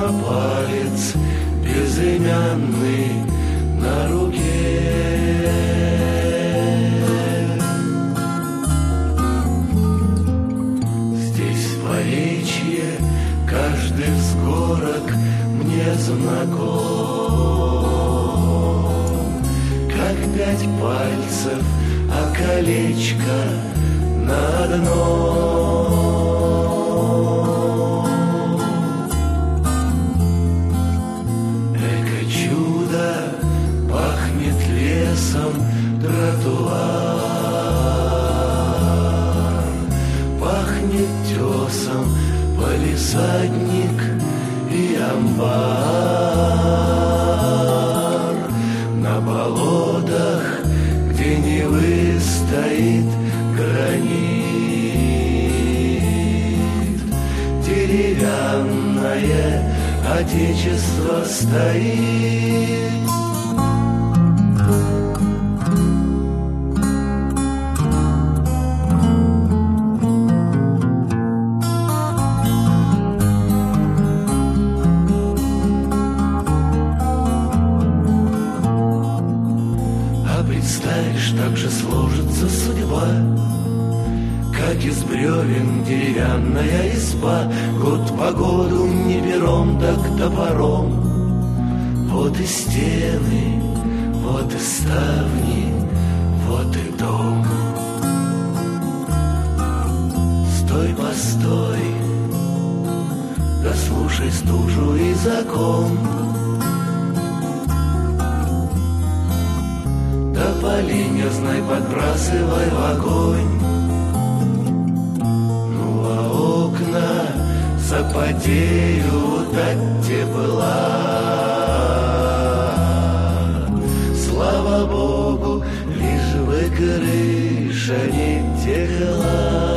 палец безымянный на руке. Здесь в Поречье каждый взгорок мне знаком, как 5 пальцев, а колечко на одном. Эко чудо, пахнет лесом тротуар, пахнет тесом палисадник и амбар. На болотах, где Невы, стоит гранит, деревянное отечество стоит. Представишь, так же сложится судьба, как из бревен деревянная изба, год по году не пером, так топором. Вот и стены, вот и ставни, вот и дом. Стой, постой, да слушай стужу и закон. Да поленья, знай, подбрасывай в огонь. Ну а окна запотеют от тепла. Слава Богу, лишь бы крыша не текла.